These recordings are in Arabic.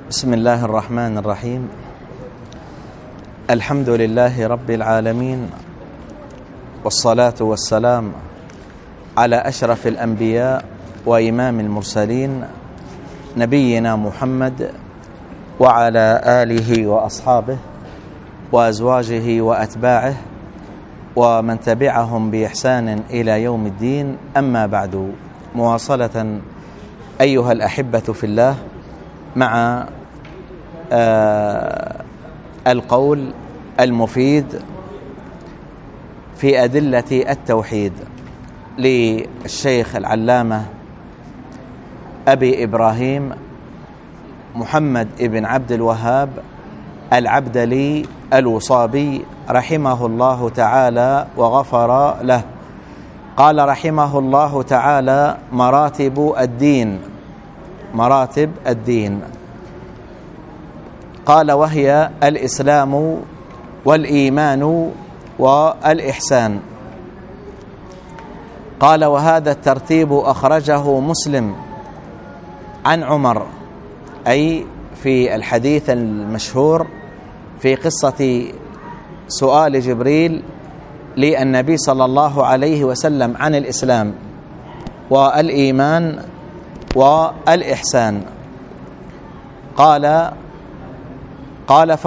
بسم الله الرحمن الرحيم. الحمد لله رب العالمين، والصلاة والسلام على أشرف الأنبياء وإمام المرسلين نبينا محمد وعلى آله وأصحابه وأزواجه وأتباعه ومن تبعهم بإحسان إلى يوم الدين. أما بعد، مواصلة أيها الأحبة في الله مع القول المفيد في أدلة التوحيد للشيخ العلامة أبي إبراهيم محمد ابن عبد الوهاب العبدلي الوصابي رحمه الله تعالى وغفر له. قال رحمه الله تعالى: مراتب الدين. قال: وهي الإسلام والإيمان والإحسان. قال: وهذا الترتيب أخرجه مسلم عن عمر، أي في الحديث المشهور في قصة سؤال جبريل للنبي صلى الله عليه وسلم عن الإسلام والإيمان والإحسان. قال: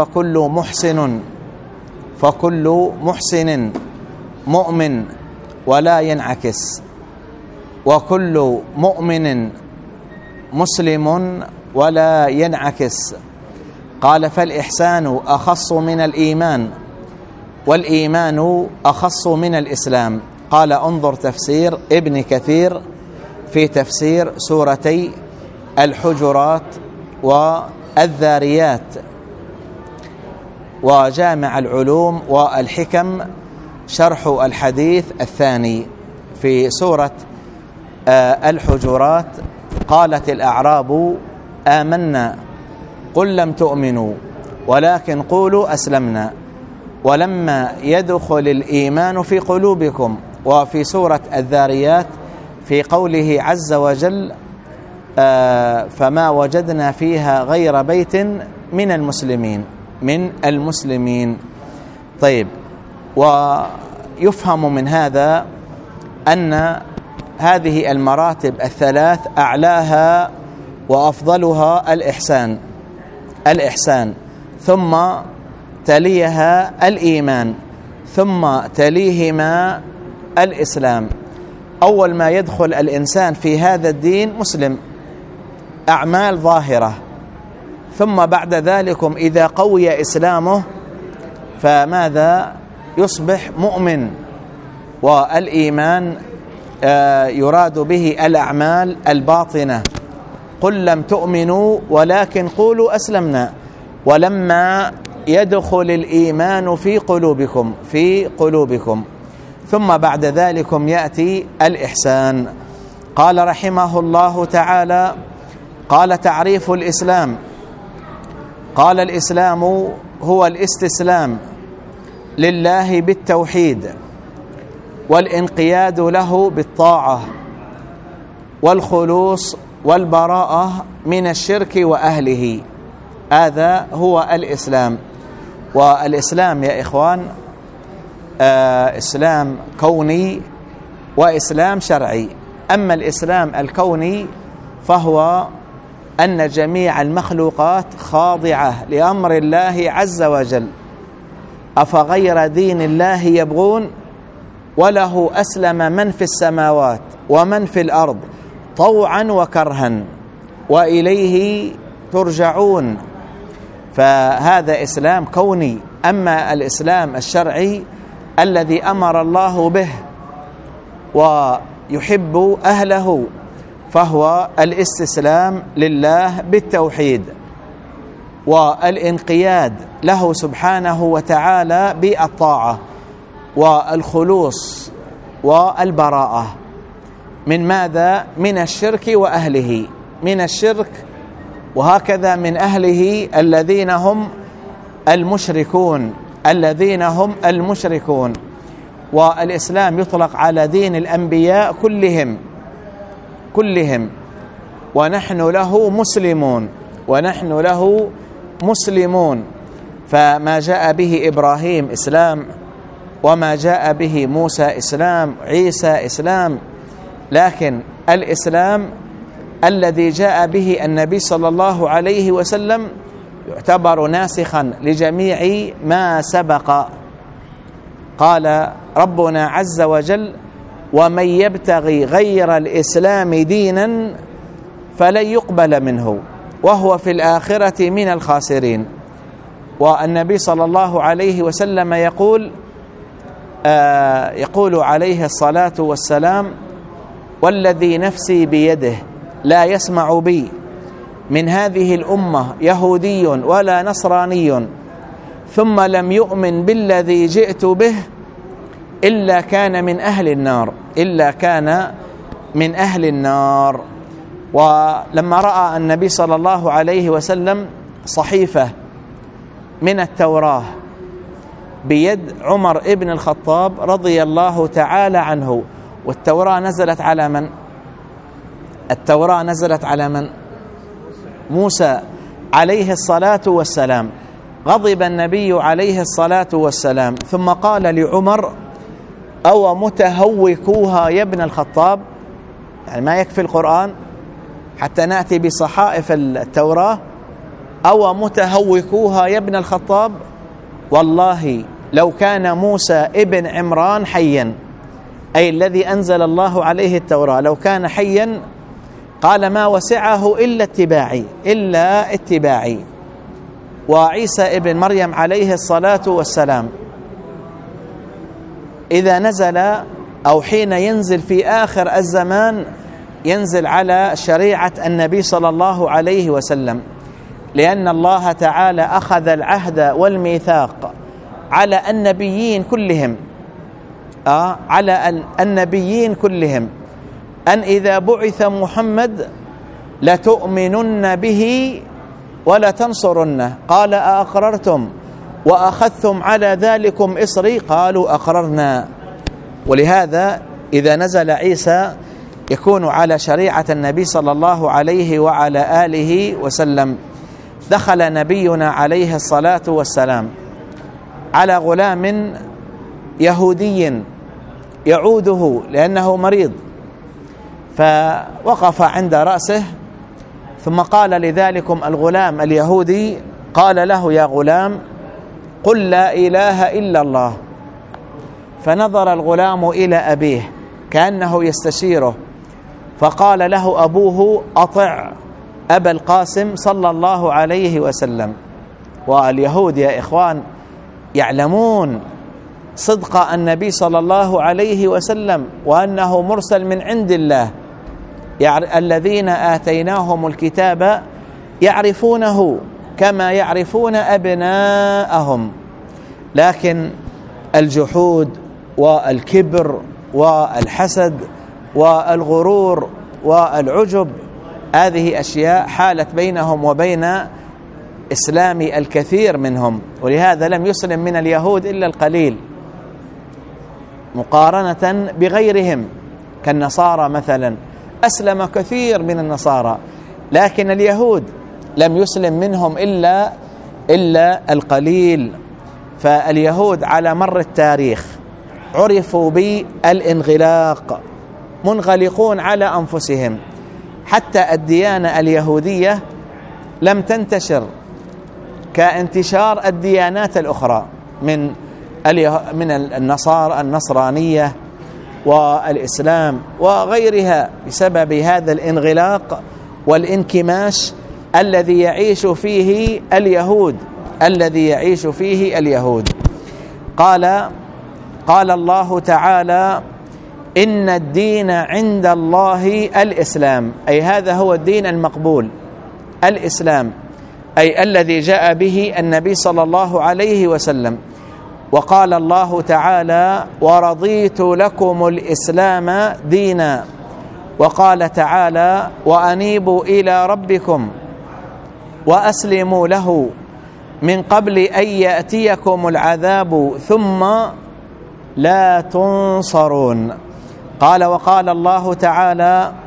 فكل محسن مؤمن ولا ينعكس، وكل مؤمن مسلم ولا ينعكس. قال: فالإحسان أخص من الإيمان، والإيمان أخص من الإسلام. قال: انظر تفسير ابن كثير في تفسير سورتي الحجرات والذاريات، وجامع العلوم والحكم شرح الحديث الثاني في سورة الحجرات. قالت الأعراب آمنا قل لم تؤمنوا ولكن قولوا أسلمنا ولما يدخل الإيمان في قلوبكم. وفي سورة الذاريات في قوله عز وجل: فما وجدنا فيها غير بيت من المسلمين. طيب، ويفهم من هذا أن هذه المراتب الثلاث أعلاها وأفضلها الإحسان، ثم تليها الإيمان، ثم تليهما الإسلام. أول ما يدخل الإنسان في هذا الدين مسلم، أعمال ظاهرة، ثم بعد ذلك إذا قوي إسلامه فماذا؟ يصبح مؤمن. والإيمان يراد به الأعمال الباطنة. قل لم تؤمنوا ولكن قولوا أسلمنا ولما يدخل الإيمان في قلوبكم ثم بعد ذلك يأتي الإحسان. قال رحمه الله تعالى: قال: تعريف الإسلام. قال: الإسلام هو الاستسلام لله بالتوحيد، والانقياد له بالطاعة، والخلوص والبراءة من الشرك وأهله. هذا هو الإسلام. والإسلام يا إخوان إسلام كوني وإسلام شرعي. أما الإسلام الكوني فهو أن جميع المخلوقات خاضعة لأمر الله عز وجل. أفغير دين الله يبغون وله أسلم من في السماوات ومن في الأرض طوعا وكرها وإليه ترجعون. فهذا إسلام كوني. أما الإسلام الشرعي الذي أمر الله به ويحب أهله فهو الاستسلام لله بالتوحيد، والانقياد له سبحانه وتعالى بالطاعة، والخلوص والبراءة من ماذا؟ من الشرك وأهله، من الشرك وهكذا من أهله الذين هم المشركون. والإسلام يطلق على دين الأنبياء كلهم ونحن له مسلمون. ونحن له مسلمون. فما جاء به إبراهيم إسلام، وما جاء به موسى إسلام، عيسى إسلام، لكن الإسلام الذي جاء به النبي صلى الله عليه وسلم يعتبر ناسخا لجميع ما سبق. قال ربنا عز وجل: ومن يبتغي غير الإسلام دينا فلن يقبل منه وهو في الآخرة من الخاسرين. والنبي صلى الله عليه وسلم يقول عليه الصلاة والسلام: والذي نفسي بيده لا يسمع بي من هذه الأمة يهودي ولا نصراني ثم لم يؤمن بالذي جئت به إلا كان من أهل النار، إلا كان من أهل النار. ولما رأى النبي صلى الله عليه وسلم صحيفة من التوراة بيد عمر ابن الخطاب رضي الله تعالى عنه، والتوراة نزلت على من؟ التوراة نزلت على من؟ موسى عليه الصلاة والسلام. غضب النبي عليه الصلاة والسلام ثم قال لعمر: أو متهوكوها يا ابن الخطاب؟ يعني ما يكفي القرآن حتى نأتي بصحائف التوراة؟ أو متهوكوها يا ابن الخطاب؟ والله لو كان موسى ابن عمران حيا، أي الذي أنزل الله عليه التوراة، لو كان حيا قال ما وسعه إلا اتباعي. وعيسى ابن مريم عليه الصلاة والسلام إذا نزل أو حين ينزل في آخر الزمان ينزل على شريعة النبي صلى الله عليه وسلم، لأن الله تعالى أخذ العهد والميثاق على النبيين كلهم أن إذا بعث محمد لتؤمنن به ولا تنصرنه. قال: أأقررتم وأخذتم على ذلكم إصري؟ قالوا: أقررنا. ولهذا إذا نزل عيسى يكون على شريعة النبي صلى الله عليه وعلى آله وسلم. دخل نبينا عليه الصلاة والسلام على غلام يهودي يعوده لأنه مريض، فوقف عند رأسه ثم قال لذلكم الغلام اليهودي، قال له: يا غلام قل لا إله إلا الله. فنظر الغلام إلى أبيه كأنه يستشيره، فقال له أبوه: أطع أبا القاسم صلى الله عليه وسلم. واليهود يا إخوان يعلمون صدق النبي صلى الله عليه وسلم وأنه مرسل من عند الله. الذين آتيناهم الكتاب يعرفونه كما يعرفون أبناءهم، لكن الجحود والكبر والحسد والغرور والعجب هذه أشياء حالت بينهم وبين إسلام الكثير منهم، ولهذا لم يسلم من اليهود إلا القليل مقارنة بغيرهم كالنصارى مثلا، أسلم كثير من النصارى، لكن اليهود لم يسلم منهم إلا القليل. فاليهود على مر التاريخ عرفوا بالانغلاق، منغلقون على أنفسهم، حتى الديانة اليهودية لم تنتشر كانتشار الديانات الأخرى من النصرانية والإسلام وغيرها، بسبب هذا الانغلاق والانكماش الذي يعيش فيه اليهود. قال الله تعالى: إن الدين عند الله الإسلام، أي هذا هو الدين المقبول، الإسلام، أي الذي جاء به النبي صلى الله عليه وسلم. وقال الله تعالى: ورضيت لكم الإسلام دينا. وقال تعالى: وأنيبوا إلى ربكم وأسلموا له من قبل أن يأتيكم العذاب ثم لا تنصرون. وقال الله تعالى: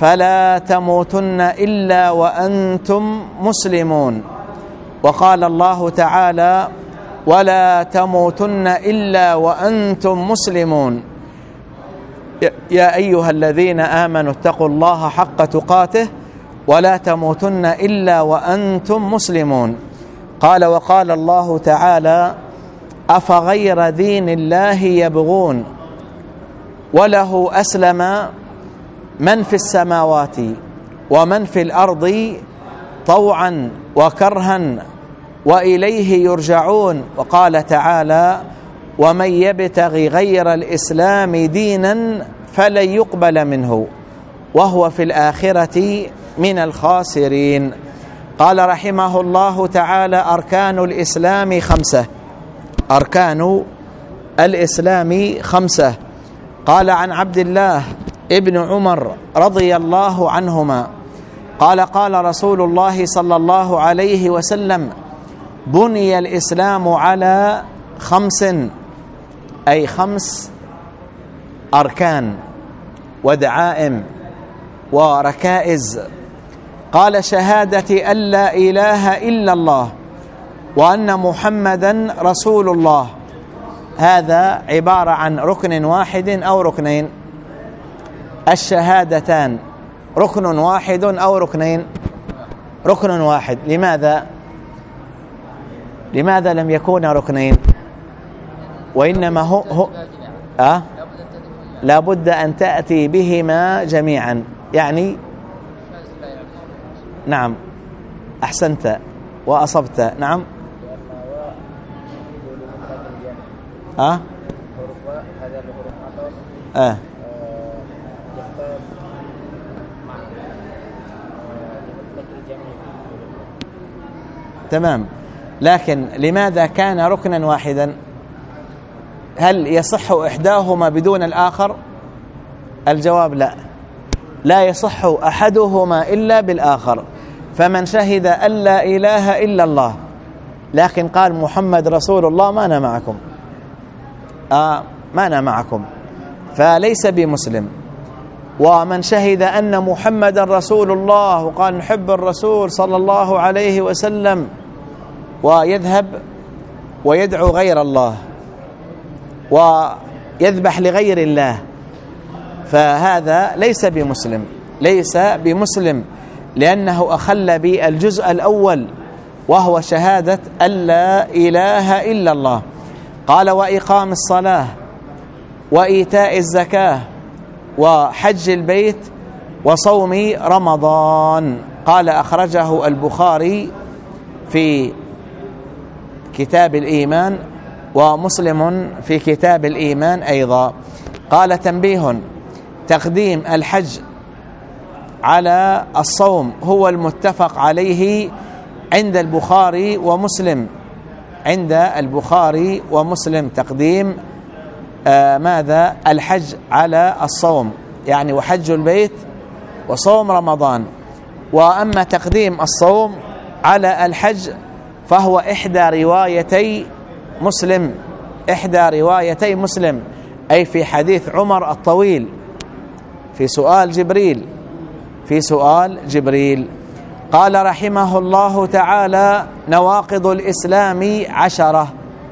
فلا تموتن إلا وأنتم مسلمون. وقال الله تعالى: ولا تموتن إلا وأنتم مسلمون. يا أيها الذين آمنوا اتقوا الله حق تقاته ولا تموتن إلا وأنتم مسلمون. قال: وقال الله تعالى: أفغير دين الله يبغون وله أسلم من في السماوات ومن في الأرض طوعا وكرها وإليه يرجعون. وقال تعالى: ومن يبتغي غير الإسلام دينا فلن يقبل منه وهو في الآخرة من الخاسرين. قال رحمه الله تعالى: أركان الإسلام خمسة. أركان الإسلام خمسة. قال عن عبد الله ابن عمر رضي الله عنهما قال: قال رسول الله صلى الله عليه وسلم: بني الإسلام على خمس، أي 5 أركان ودعائم وركائز. قال: شهادة أن لا إله إلا الله وأن محمدا رسول الله. هذا عبارة عن ركن واحد أو ركنين؟ الشهادتان ركن واحد أو ركنين؟ ركن واحد. لماذا لم يكون ركنين وإنما هو لا بد أن تأتي بهما جميعا؟ يعني نعم، أحسنت وأصبت. نعم. تمام. لكن لماذا كان ركنا واحدا؟ هل يصح إحداهما بدون الآخر؟ الجواب لا، لا يصح أحدهما إلا بالآخر. فمن شهد أن لا إله إلا الله لكن قال محمد رسول الله ما أنا معكم، ما أنا معكم، فليس بمسلم. ومن شهد أن محمد رسول الله وقال نحب الرسول صلى الله عليه وسلم ويذهب ويدعو غير الله ويذبح لغير الله فهذا ليس بمسلم، ليس بمسلم، لأنه أخل بالجزء الأول وهو شهادة أن لا إله إلا الله. قال: وإقام الصلاة وإيتاء الزكاة وحج البيت وصوم رمضان. قال: أخرجه البخاري في كتاب الإيمان ومسلم في كتاب الإيمان أيضا. قال: تنبيه: تقديم الحج على الصوم هو المتفق عليه عند البخاري ومسلم. عند البخاري ومسلم تقديم ماذا؟ الحج على الصوم، يعني وحج البيت وصوم رمضان. وأما تقديم الصوم على الحج فهو إحدى روايتي مسلم، إحدى روايتي مسلم، أي في حديث عمر الطويل في سؤال جبريل، في سؤال جبريل. قال رحمه الله تعالى: نواقض الإسلام 10.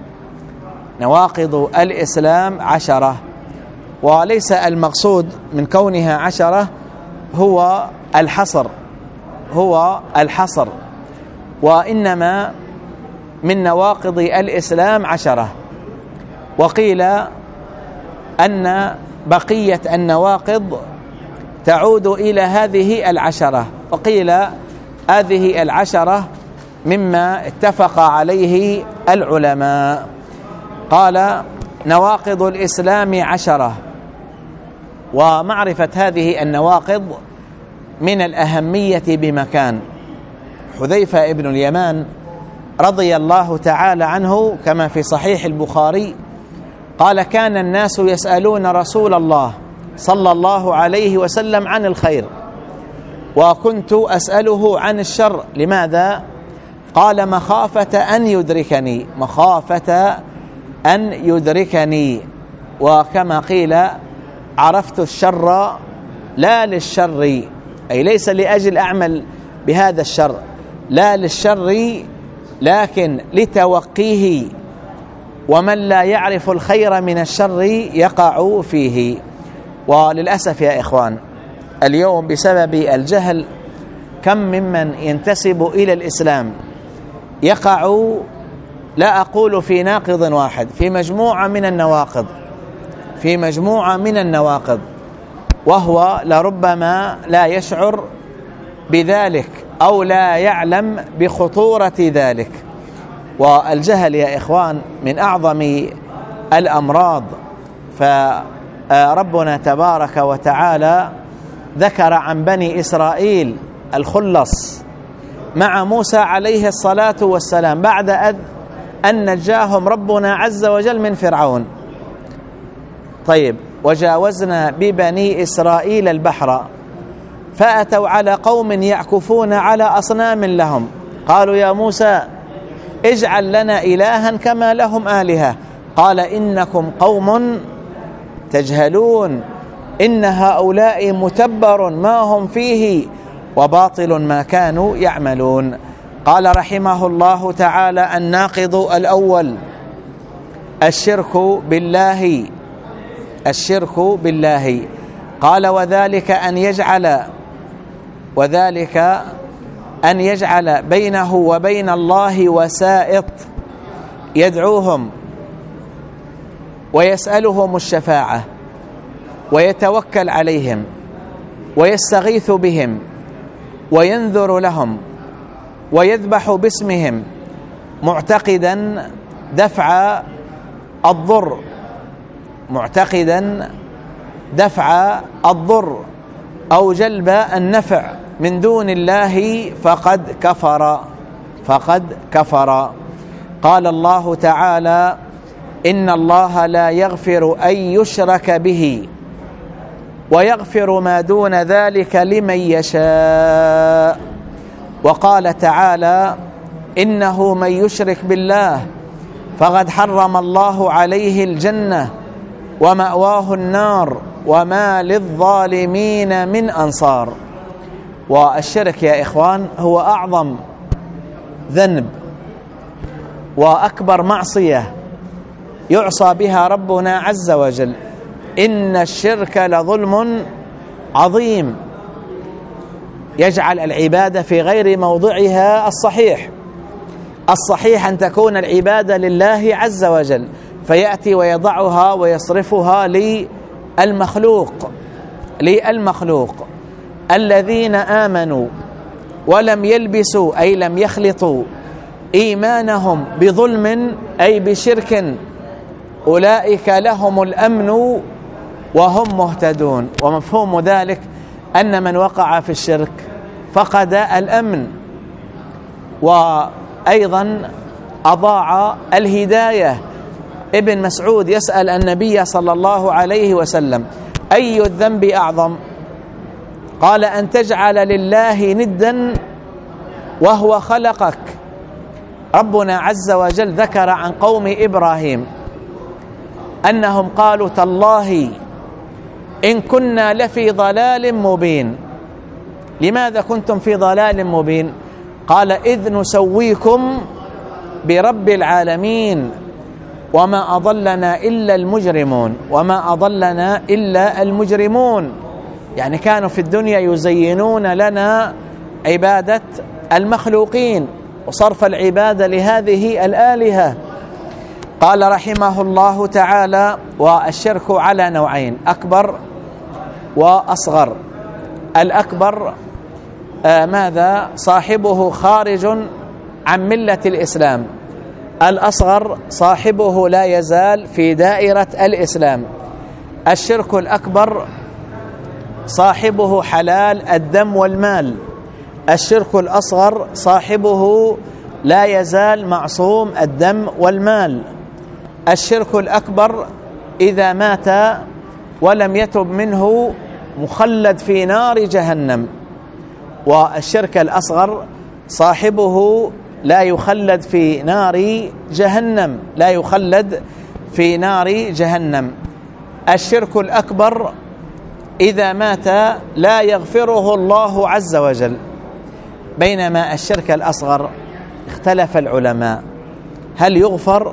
نواقض الإسلام 10، وليس المقصود من كونها 10 هو الحصر، هو الحصر، وإنما من نواقض الإسلام 10. وقيل أن بقية النواقض تعود إلى هذه 10، وقيل هذه 10 مما اتفق عليه العلماء. قال: نواقض الإسلام 10. ومعرفة هذه النواقض من الأهمية بمكان. حذيفة ابن اليمان رضي الله تعالى عنه كما في صحيح البخاري قال: كان الناس يسألون رسول الله صلى الله عليه وسلم عن الخير وكنت أسأله عن الشر. لماذا؟ قال: مخافة أن يدركني، مخافة أن يدركني. وكما قيل: عرفت الشر لا للشر أي ليس لأجل أعمل بهذا الشر، لا للشر لكن لتوقيه، ومن لا يعرف الخير من الشر يقع فيه. وللأسف يا إخوان اليوم بسبب الجهل كم ممن ينتسب إلى الإسلام يقع، لا أقول في ناقض واحد، في مجموعة من النواقض، وهو لربما لا يشعر بذلك أو لا يعلم بخطورة ذلك. والجهل يا إخوان من أعظم الأمراض. فربنا تبارك وتعالى ذكر عن بني إسرائيل الخلص مع موسى عليه الصلاة والسلام بعد أن نجاهم ربنا عز وجل من فرعون. طيب، وجاوزنا ببني إسرائيل البحر فأتوا على قوم يعكفون على أصنام لهم، قالوا يا موسى اجعل لنا إلها كما لهم آلهة، قال إنكم قوم تجهلون، إن هؤلاء متبر ما هم فيه وباطل ما كانوا يعملون. قال رحمه الله تعالى الناقض الأول الشرك بالله. قال وذلك أن يجعل بينه وبين الله وسائط يدعوهم ويسألهم الشفاعة ويتوكل عليهم ويستغيث بهم وينذر لهم ويذبح باسمهم معتقدا دفع الضر أو جلب النفع من دون الله فقد كفر. قال الله تعالى إن الله لا يغفر أن يشرك به ويغفر ما دون ذلك لمن يشاء. وقال تعالى إنه من يشرك بالله فقد حرم الله عليه الجنة ومأواه النار وما للظالمين من أنصار. والشرك يا إخوان هو أعظم ذنب وأكبر معصية يعصى بها ربنا عز وجل. إن الشرك لظلم عظيم يجعل العبادة في غير موضعها الصحيح أن تكون العبادة لله عز وجل، فيأتي ويضعها ويصرفها للمخلوق. الذين آمنوا ولم يلبسوا أي لم يخلطوا إيمانهم بظلم أي بشرك أولئك لهم الأمن وهم مهتدون. ومفهوم ذلك أن من وقع في الشرك فقد الأمن، وأيضا أضاع الهداية. ابن مسعود يسأل النبي صلى الله عليه وسلم أي الذنب أعظم؟ قال أن تجعل لله ندا وهو خلقك. ربنا عز وجل ذكر عن قوم إبراهيم أنهم قالوا تالله إن كنا لفي ضلال مبين. لماذا كنتم في ضلال مبين؟ قال إذ نسويكم برب العالمين وما أضلنا إلا المجرمون. يعني كانوا في الدنيا يزينون لنا عبادة المخلوقين وصرف العبادة لهذه الآلهة. قال رحمه الله تعالى والشرك على نوعين أكبر وأصغر. الأكبر ماذا؟ صاحبه خارج عن ملة الإسلام. الأصغر صاحبه لا يزال في دائرة الإسلام. الشرك الأكبر صاحبه حلال الدم والمال. الشرك الأصغر صاحبه لا يزال معصوم الدم والمال. الشرك الأكبر إذا مات ولم يتب منه مخلد في نار جهنم. والشرك الأصغر صاحبه لا يخلد في نار جهنم. الشرك الأكبر إذا مات لا يغفره الله عز وجل. بينما الشرك الأصغر اختلف العلماء هل يغفر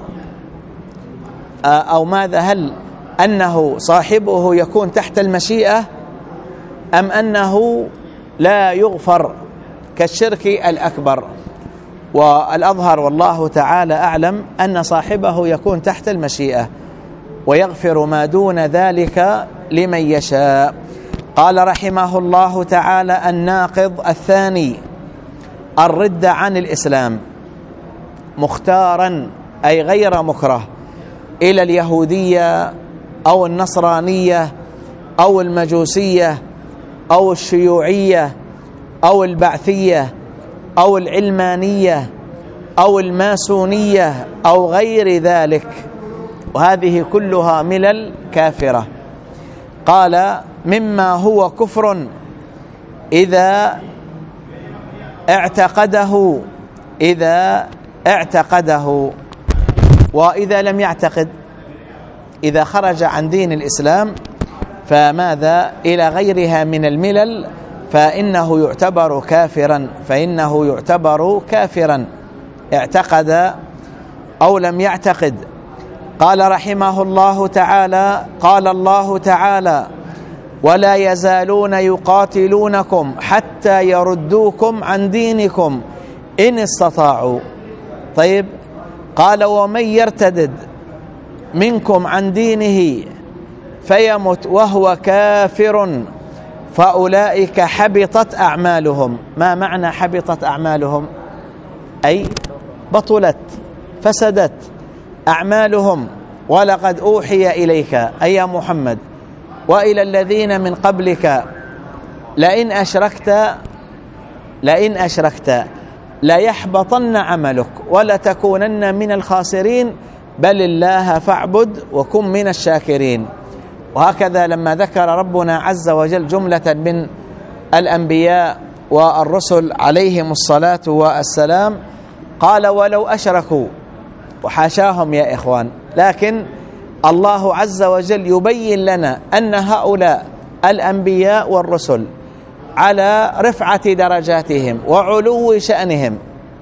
أو ماذا، هل أنه صاحبه يكون تحت المشيئة أم أنه لا يغفر كالشرك الأكبر؟ والأظهر والله تعالى أعلم أن صاحبه يكون تحت المشيئة ويغفر ما دون ذلك لمن يشاء. قال رحمه الله تعالى: الناقض الثاني الرد عن الإسلام مختارا أي غير مكره إلى اليهودية أو النصرانية أو المجوسية أو الشيوعية أو البعثية أو العلمانية أو الماسونية أو غير ذلك، وهذه كلها ملل كافرة. قال: مما هو كفر إذا اعتقده وإذا لم يعتقد. إذا خرج عن دين الإسلام فماذا إلى غيرها من الملل فإنه يعتبر كافرا اعتقد أو لم يعتقد. قال رحمه الله تعالى: قال الله تعالى: ولا يزالون يقاتلونكم حتى يردوكم عن دينكم إن استطاعوا. طيب، قال: ومن يرتدد منكم عن دينه فيمت وهو كافر فأولئك حبطت أعمالهم. ما معنى حبطت أعمالهم؟ أي بطلت فسدت أعمالهم. ولقد أوحي إليك أي يا محمد وإلى الذين من قبلك لئن أشركت ليحبطن عملك ولتكونن من الخاسرين بل الله فاعبد وكن من الشاكرين. وهكذا لما ذكر ربنا عز وجل جملة من الأنبياء والرسل عليهم الصلاة والسلام قال: ولو أشركوا، وحاشاهم يا إخوان، لكن الله عز وجل يبين لنا أن هؤلاء الأنبياء والرسل على رفعة درجاتهم وعلو شأنهم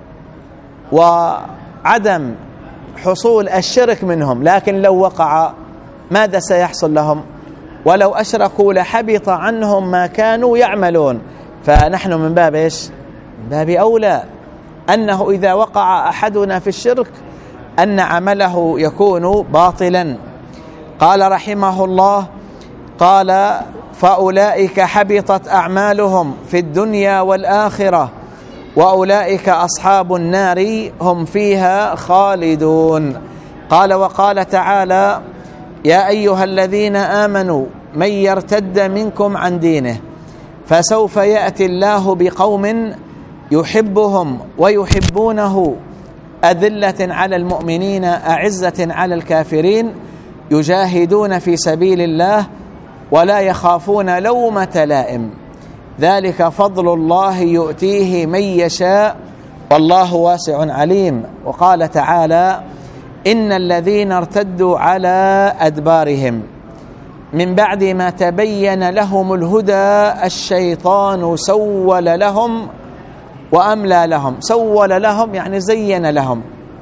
وعدم حصول الشرك منهم، لكن لو وقع ماذا سيحصل لهم؟ ولو أشركوا لحبط عنهم ما كانوا يعملون. فنحن من باب إيش؟ من باب أولى أنه إذا وقع أحدنا في الشرك أن عمله يكون باطلا. قال رحمه الله: قال: فأولئك حبطت أعمالهم في الدنيا والآخرة وأولئك أصحاب النار هم فيها خالدون. قال: وقال تعالى: يا أيها الذين آمنوا من يرتد منكم عن دينه فسوف يأتي الله بقوم يحبهم ويحبونه أذلة على المؤمنين أعزة على الكافرين يجاهدون في سبيل الله ولا يخافون لومة لائم ذلك فضل الله يؤتيه من يشاء والله واسع عليم. وقال تعالى: إن الذين ارتدوا على أدبارهم من بعد ما تبين لهم الهدى الشيطان سول لهم وأملى لهم. سول لهم يعني زين لهم،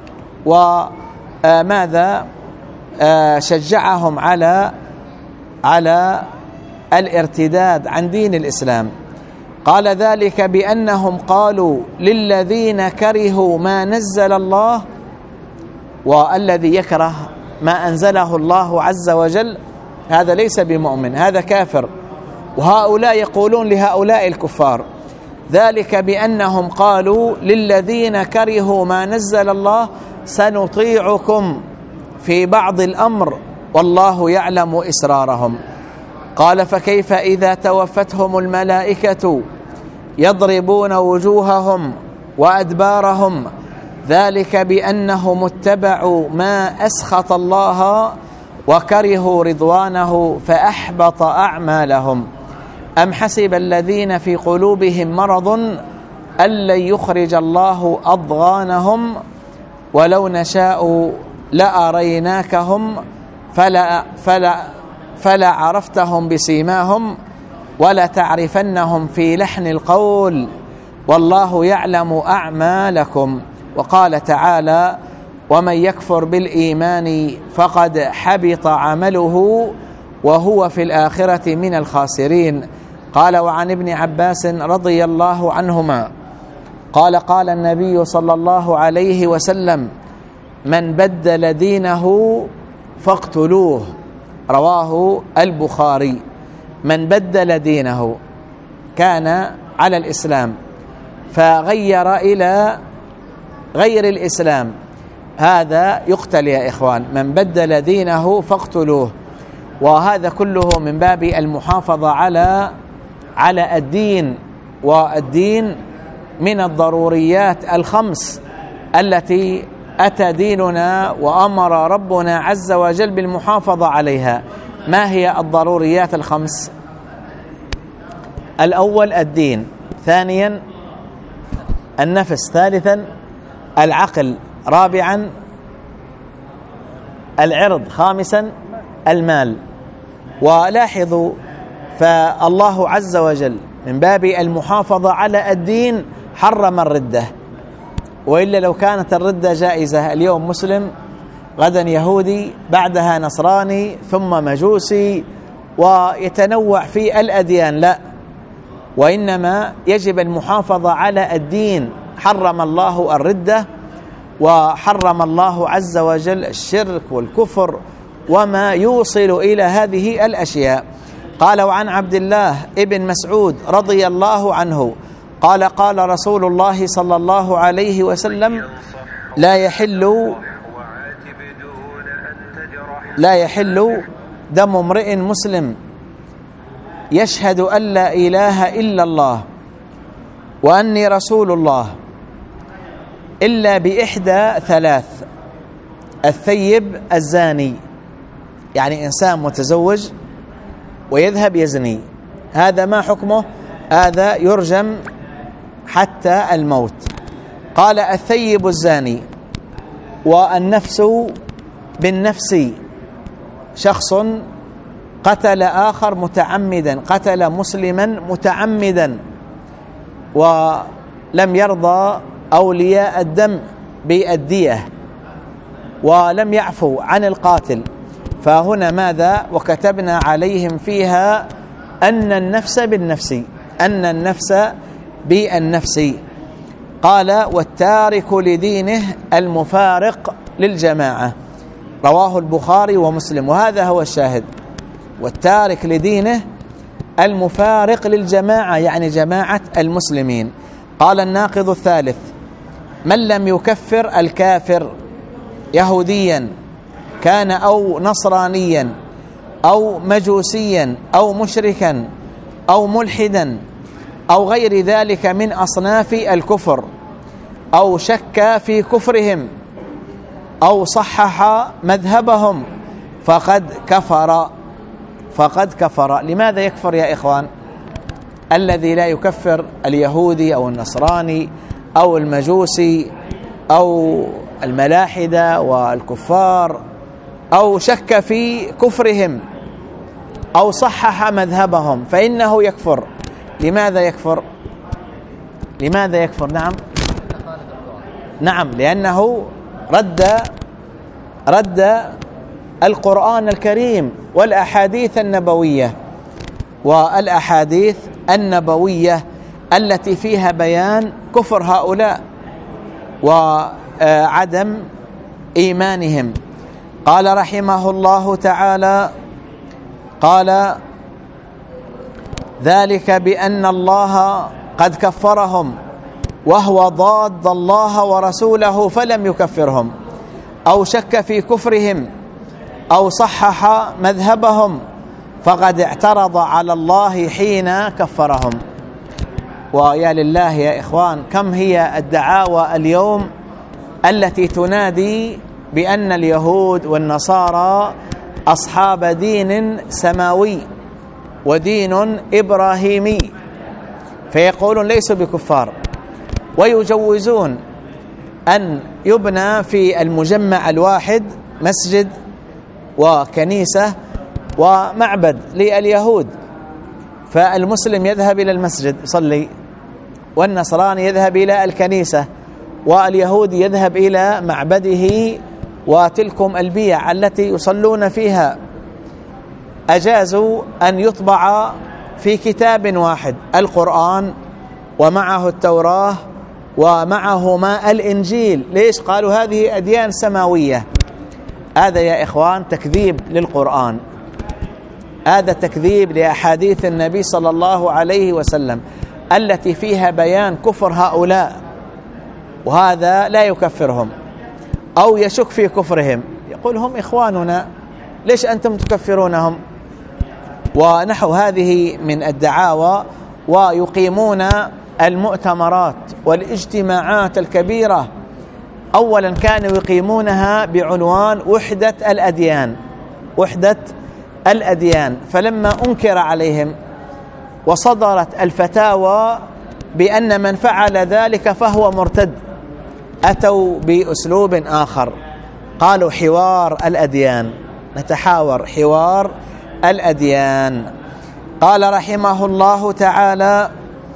وماذا شجعهم على الارتداد عن دين الإسلام. قال: ذلك بأنهم قالوا للذين كرهوا ما نزل الله، والذي يكره ما أنزله الله عز وجل هذا ليس بمؤمن، هذا كافر. وهؤلاء يقولون لهؤلاء الكفار: ذلك بأنهم قالوا للذين كرهوا ما نزل الله سنطيعكم في بعض الأمر والله يعلم إسرارهم. قال: فكيف إذا توفتهم الملائكة يضربون وجوههم وأدبارهم ذلك بأنهم اتبعوا ما أسخط الله وكرهوا رضوانه فأحبط أعمالهم. أم حسب الذين في قلوبهم مرض أن لن يخرج الله أضغانهم ولو نشاء لأريناكهم فلا عرفتهم بسيماهم ولتعرفنهم في لحن القول والله يعلم أعمالكم. وقال تعالى: ومن يكفر بالإيمان فقد حبط عمله وهو في الآخرة من الخاسرين. قال: وعن ابن عباس رضي الله عنهما قال: قال النبي صلى الله عليه وسلم: من بدل دينه فاقتلوه. رواه البخاري. من بدل دينه، كان على الإسلام فغير إلى غير الإسلام، هذا يقتل يا إخوان. من بدل دينه فاقتلوه. وهذا كله من باب المحافظة على الدين، والدين من الضروريات الخمس التي أتى ديننا وأمر ربنا عز وجل بالمحافظة عليها. ما هي الضروريات الخمس؟ الأول الدين، ثانيا النفس، ثالثا العقل، رابعا العرض، خامسا المال. ولاحظوا، فالله عز وجل من باب المحافظة على الدين حرم الردة، وإلا لو كانت الردة جائزة، اليوم مسلم غدا يهودي بعدها نصراني ثم مجوسي ويتنوع في الأديان، لا، وإنما يجب المحافظة على الدين. حرم الله الردة، وحرم الله عز وجل الشرك والكفر وما يوصل إلى هذه الأشياء. قال: وعن عبد الله ابن مسعود رضي الله عنه قال: قال رسول الله صلى الله عليه وسلم: لا يحل دم امرئ مسلم يشهد أن لا إله إلا الله وأني رسول الله إلا بإحدى ثلاث: الثيب الزاني، يعني إنسان متزوج ويذهب يزني، هذا ما حكمه؟ هذا يرجم حتى الموت. قال: الثيب الزاني. والنفس بالنفس، شخص قتل آخر متعمدا، قتل مسلما متعمدا، ولم يرضى أولياء الدم بالدية ولم يعفوا عن القاتل، فهنا ماذا؟ وكتبنا عليهم فيها أن النفس بالنفس، أن النفس بالنفس. قال: والتارك لدينه المفارق للجماعة. رواه البخاري ومسلم، وهذا هو الشاهد. والتارك لدينه المفارق للجماعة، يعني جماعة المسلمين. قال الناقض الثالث: من لم يكفر الكافر يهوديا كان أو نصرانيا أو مجوسيا أو مشركا أو ملحدا أو غير ذلك من أصناف الكفر، أو شك في كفرهم أو صحح مذهبهم فقد كفر. لماذا يكفر يا إخوان؟ الذي لا يكفر اليهودي أو النصراني أو المجوسي أو الملاحدة والكفار، أو شك في كفرهم أو صحح مذهبهم، فإنه يكفر. لماذا يكفر؟ نعم، لأنه رد القرآن الكريم والأحاديث النبوية، والأحاديث النبوية التي فيها بيان كفر هؤلاء وعدم إيمانهم. قال رحمه الله تعالى: قال: ذلك بأن الله قد كفرهم وهو ضاد الله ورسوله فلم يكفرهم، أو شك في كفرهم أو صحح مذهبهم فقد اعترض على الله حين كفرهم. ويا لله يا إخوان، كم هي الدعاوى اليوم التي تنادي بأن اليهود والنصارى أصحاب دين سماوي ودين إبراهيمي، فيقولون ليسوا بكفار، ويجوزون أن يبنى في المجمع الواحد مسجد وكنيسة ومعبد لليهود، فالمسلم يذهب إلى المسجد يصلي، والنصراني يذهب إلى الكنيسة، واليهودي يذهب إلى معبده وتلكم البيع التي يصلون فيها. أجازوا أن يطبع في كتاب واحد القرآن ومعه التوراة ومعهما الإنجيل. ليش؟ قالوا هذه أديان سماوية. هذا يا إخوان تكذيب للقرآن، هذا تكذيب لأحاديث النبي صلى الله عليه وسلم التي فيها بيان كفر هؤلاء، وهذا لا يكفرهم أو يشك في كفرهم، يقول هم إخواننا، ليش أنتم تكفرونهم؟ ونحو هذه من الدعاوى. ويقيمون المؤتمرات والاجتماعات الكبيرة. أولا كانوا يقيمونها بعنوان وحدة الأديان، وحدة الأديان، فلما أنكر عليهم وصدرت الفتاوى بأن من فعل ذلك فهو مرتد، أتوا بأسلوب آخر، قالوا حوار الأديان، نتحاور حوار الأديان. قال رحمه الله تعالى: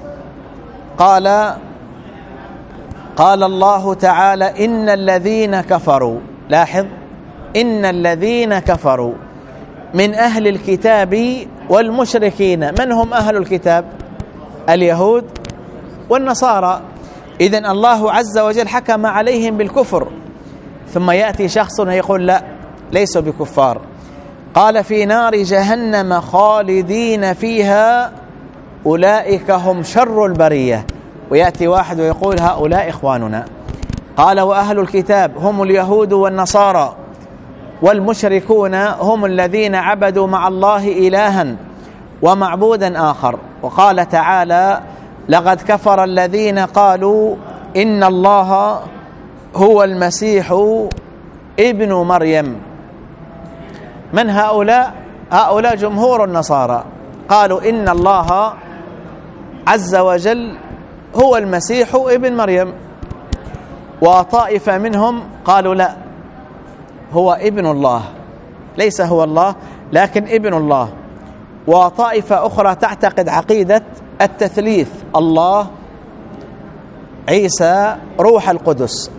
قال الله تعالى: إن الذين كفروا، لاحظ، إن الذين كفروا من أهل الكتاب والمشركين. من هم أهل الكتاب؟ اليهود والنصارى. إذن الله عز وجل حكم عليهم بالكفر، ثم يأتي شخص ويقول لا، ليسوا بكفار. قال: في نار جهنم خالدين فيها أولئك هم شر البرية. ويأتي واحد ويقول هؤلاء إخواننا. قال: وأهل الكتاب هم اليهود والنصارى، والمشركون هم الذين عبدوا مع الله إلها ومعبودا آخر. وقال تعالى: لقد كفر الذين قالوا إن الله هو المسيح ابن مريم. من هؤلاء؟ هؤلاء جمهور النصارى، قالوا إن الله عز وجل هو المسيح ابن مريم. وطائفة منهم قالوا لا، هو ابن الله، ليس هو الله لكن ابن الله. وطائفة أخرى تعتقد عقيدة التثليث، الله، عيسى، روح القدس.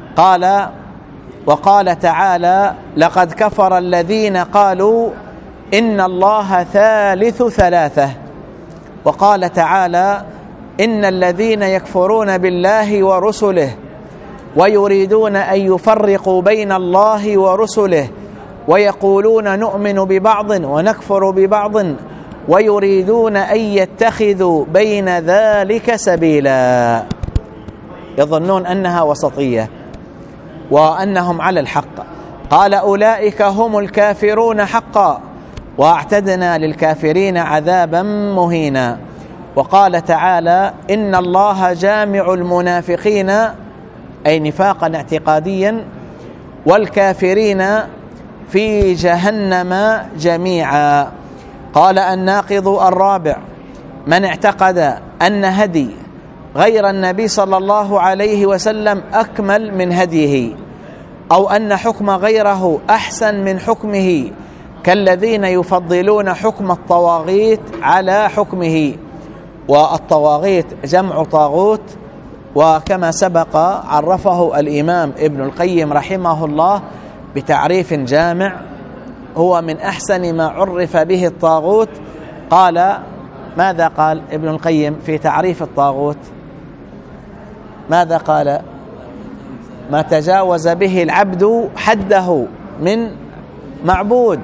وقال تعالى: لقد كفر الذين قالوا إن الله ثالث ثلاثة. وقال تعالى: إن الذين يكفرون بالله ورسله ويريدون أن يفرقوا بين الله ورسله ويقولون نؤمن ببعض ونكفر ببعض ويريدون أن يتخذوا بين ذلك سبيلا. يظنون أنها وسطية وأنهم على الحق. قال: أولئك هم الكافرون حقا وأعتدنا للكافرين عذابا مهينا. وقال تعالى: إن الله جامع المنافقين، أي نفاقا اعتقاديا، والكافرين في جهنم جميعا. قال: الناقض الرابع: من اعتقد أن هدي غير النبي صلى الله عليه وسلم أكمل من هديه، أو أن حكم غيره أحسن من حكمه، كالذين يفضلون حكم الطواغيت على حكمه. والطواغيت جمع طاغوت، وكما سبق عرفه الإمام ابن القيم رحمه الله بتعريف جامع، هو من أحسن ما عرف به الطاغوت. قال: ماذا قال ابن القيم في تعريف الطاغوت؟ ماذا قال؟ ما تجاوز به العبد حده من معبود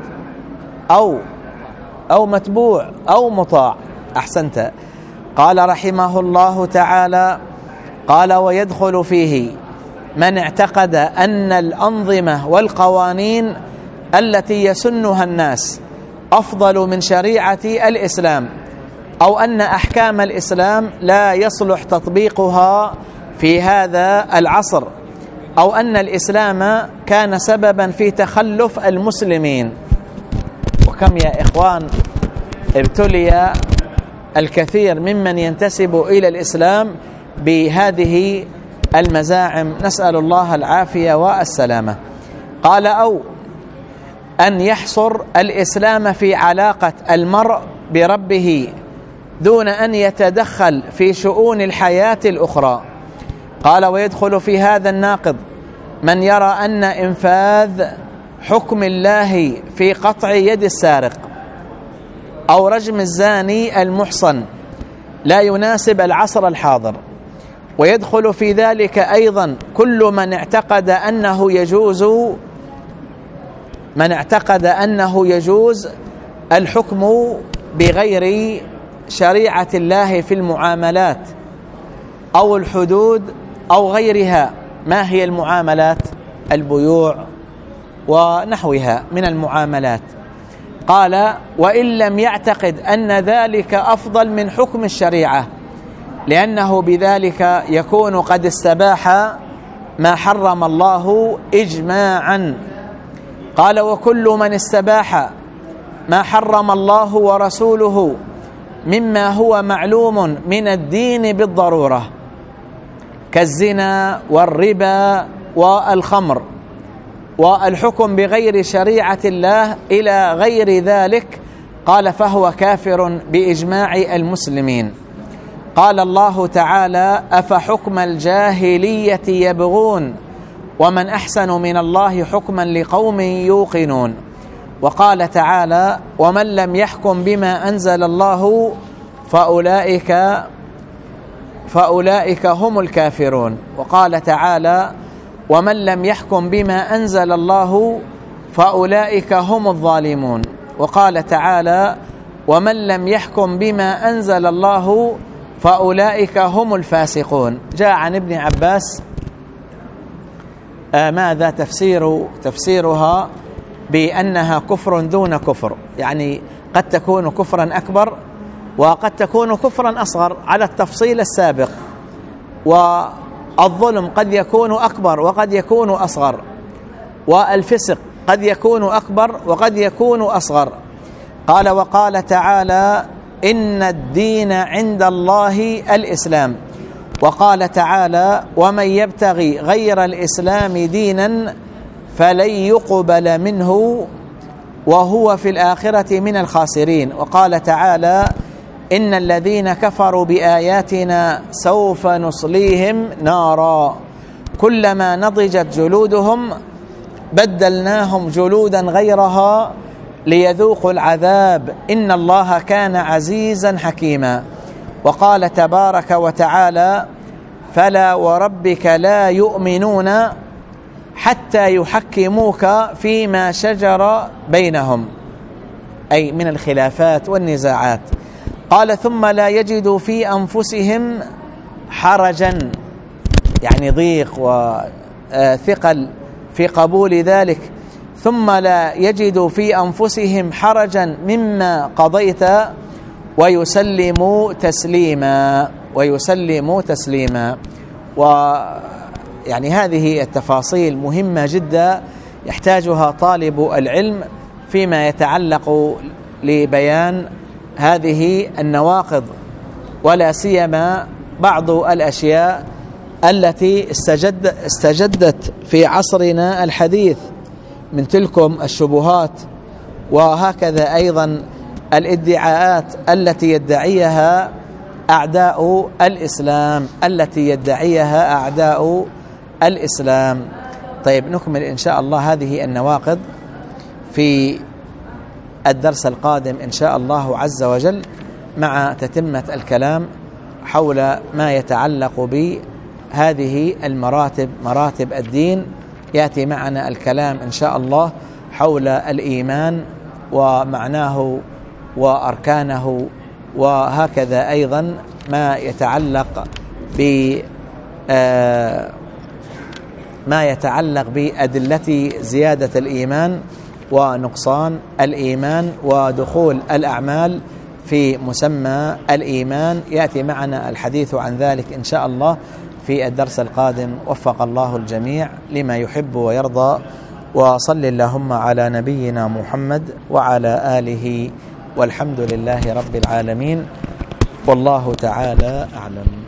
أو متبوع أو مطاع. أحسنت. قال رحمه الله تعالى: قال: ويدخل فيه من اعتقد أن الأنظمة والقوانين التي يسنها الناس أفضل من شريعة الإسلام، أو أن أحكام الإسلام لا يصلح تطبيقها في هذا العصر، أو أن الإسلام كان سببا في تخلف المسلمين. وكم يا إخوان ابتلي الكثير ممن ينتسب إلى الإسلام بهذه المزاعم، نسأل الله العافية والسلامة. قال: أو أن يحصر الإسلام في علاقة المرء بربه دون أن يتدخل في شؤون الحياة الأخرى. قال: ويدخل في هذا الناقض من يرى أن إنفاذ حكم الله في قطع يد السارق أو رجم الزاني المحصن لا يناسب العصر الحاضر. ويدخل في ذلك أيضا كل من اعتقد أنه يجوز الحكم بغير شريعة الله في المعاملات أو الحدود أو غيرها. ما هي المعاملات؟ البيوع ونحوها من المعاملات. قال: وإن لم يعتقد أن ذلك أفضل من حكم الشريعة، لأنه بذلك يكون قد استباح ما حرم الله إجماعا. قال: وكل من استباح ما حرم الله ورسوله مما هو معلوم من الدين بالضرورة كالزنا والربا والخمر والحكم بغير شريعة الله إلى غير ذلك، قال: فهو كافر بإجماع المسلمين. قال الله تعالى: أفحكم الجاهلية يبغون ومن أحسن من الله حكما لقوم يوقنون. وقال تعالى: ومن لم يحكم بما أنزل الله فأولئك هم الكافرون. وقال تعالى: ومن لم يحكم بما أنزل الله فأولئك هم الظالمون. وقال تعالى: ومن لم يحكم بما أنزل الله فأولئك هم الفاسقون. جاء عن ابن عباس ماذا تفسيرها بأنها كفر دون كفر، يعني قد تكون كفرا أكبر وقد تكون كفرا أصغر على التفصيل السابق، والظلم قد يكون أكبر وقد يكون أصغر، والفسق قد يكون أكبر وقد يكون أصغر. قال: وقال تعالى: إن الدين عند الله الإسلام. وقال تعالى: ومن يبتغي غير الإسلام دينا فلن يقبل منه وهو في الآخرة من الخاسرين. وقال تعالى: إن الذين كفروا بآياتنا سوف نصليهم نارا كلما نضجت جلودهم بدلناهم جلودا غيرها ليذوقوا العذاب إن الله كان عزيزا حكيما. وقال تبارك وتعالى: فلا وربك لا يؤمنون حتى يحكموك فيما شجر بينهم، أي من الخلافات والنزاعات. قال: ثم لا يجدوا في أنفسهم حرجا، يعني ضيق وثقل في قبول ذلك، ثم لا يجدوا في أنفسهم حرجا مما قضيت ويسلموا تسليما. ويعني هذه التفاصيل مهمة جدا يحتاجها طالب العلم فيما يتعلق لبيان هذه النواقض، ولا سيما بعض الأشياء التي استجدت في عصرنا الحديث من تلكم الشبهات، وهكذا أيضا الادعاءات التي يدعيها أعداء الإسلام. طيب، نكمل إن شاء الله هذه النواقض في الدرس القادم إن شاء الله عز وجل، مع تتمة الكلام حول ما يتعلق بهذه المراتب، مراتب الدين. يأتي معنا الكلام إن شاء الله حول الإيمان ومعناه وأركانه، وهكذا أيضا ما يتعلق بأدلة زيادة الإيمان ونقصان الإيمان ودخول الأعمال في مسمى الإيمان. يأتي معنا الحديث عن ذلك إن شاء الله في الدرس القادم. وفق الله الجميع لما يحب ويرضى، وصل اللهم على نبينا محمد وعلى آله، والحمد لله رب العالمين، والله تعالى أعلم.